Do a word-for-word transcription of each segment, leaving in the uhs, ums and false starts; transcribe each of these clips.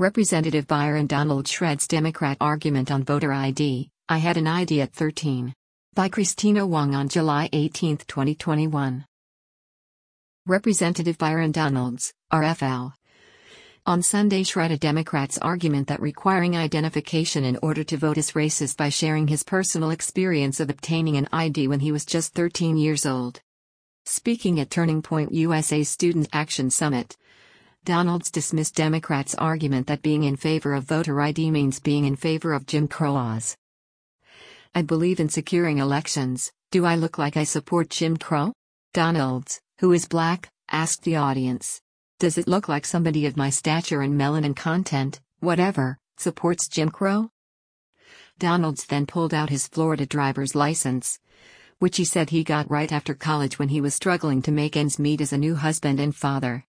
Representative Byron Donald shreds Democrat argument on voter I D, I had an I D at thirteen. By Christina Wong on July eighteenth, twenty twenty-one. Representative Byron Donalds, R F L, on Sunday shredded Democrats' argument that requiring identification in order to vote is racist by sharing his personal experience of obtaining an I D when he was just thirteen years old. Speaking at Turning Point U S A Student Action Summit, Donalds dismissed Democrats' argument that being in favor of voter I D means being in favor of Jim Crow laws. I believe in securing elections. Do I look like I support Jim Crow? Donalds, who is black, asked the audience. Does it look like somebody of my stature and melanin content, whatever, supports Jim Crow? Donalds then pulled out his Florida driver's license, which he said he got right after college when he was struggling to make ends meet as a new husband and father.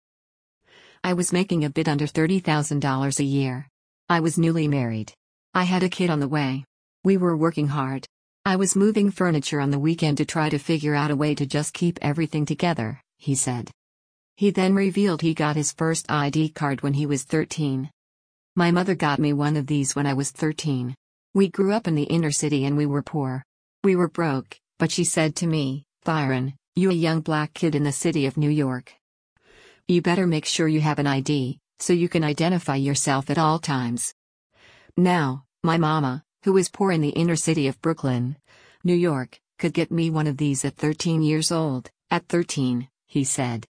I was making a bit under thirty thousand dollars a year. I was newly married. I had a kid on the way. We were working hard. I was moving furniture on the weekend to try to figure out a way to just keep everything together, he said. He then revealed he got his first I D card when he was thirteen. My mother got me one of these when I was thirteen. We grew up in the inner city and we were poor. We were broke, but she said to me, Byron, you a young black kid in the city of New York. You better make sure you have an I D, so you can identify yourself at all times. Now, my mama, who is poor in the inner city of Brooklyn, New York, could get me one of these at thirteen years old. At thirteen, he said.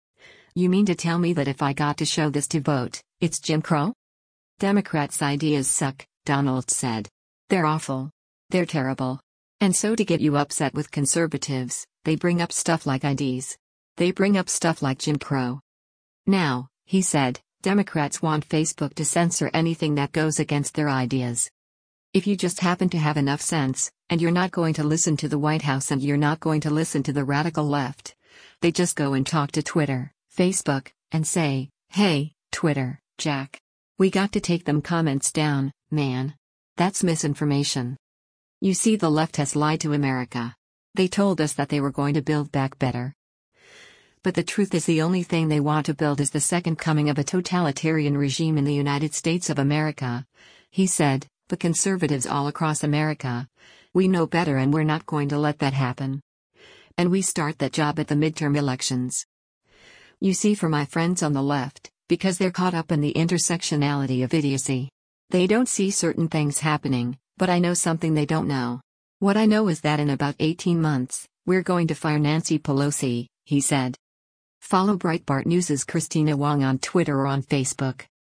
You mean to tell me that if I got to show this to vote, it's Jim Crow? Democrats' ideas suck, Donalds said. They're awful. They're terrible. And so to get you upset with conservatives, they bring up stuff like I Ds. They bring up stuff like Jim Crow. Now, he said, Democrats want Facebook to censor anything that goes against their ideas. If you just happen to have enough sense, and you're not going to listen to the White House and you're not going to listen to the radical left, they just go and talk to Twitter, Facebook, and say, hey, Twitter, Jack. We got to take them comments down, man. That's misinformation. You see, the left has lied to America. They told us that they were going to build back better. But the truth is the only thing they want to build is the second coming of a totalitarian regime in the United States of America, he said, but conservatives all across America, we know better and we're not going to let that happen. And we start that job at the midterm elections. You see, for my friends on the left, because they're caught up in the intersectionality of idiocy. They don't see certain things happening, but I know something they don't know. What I know is that in about eighteen months, we're going to fire Nancy Pelosi, he said. Follow Breitbart News' Christina Wong on Twitter or on Facebook.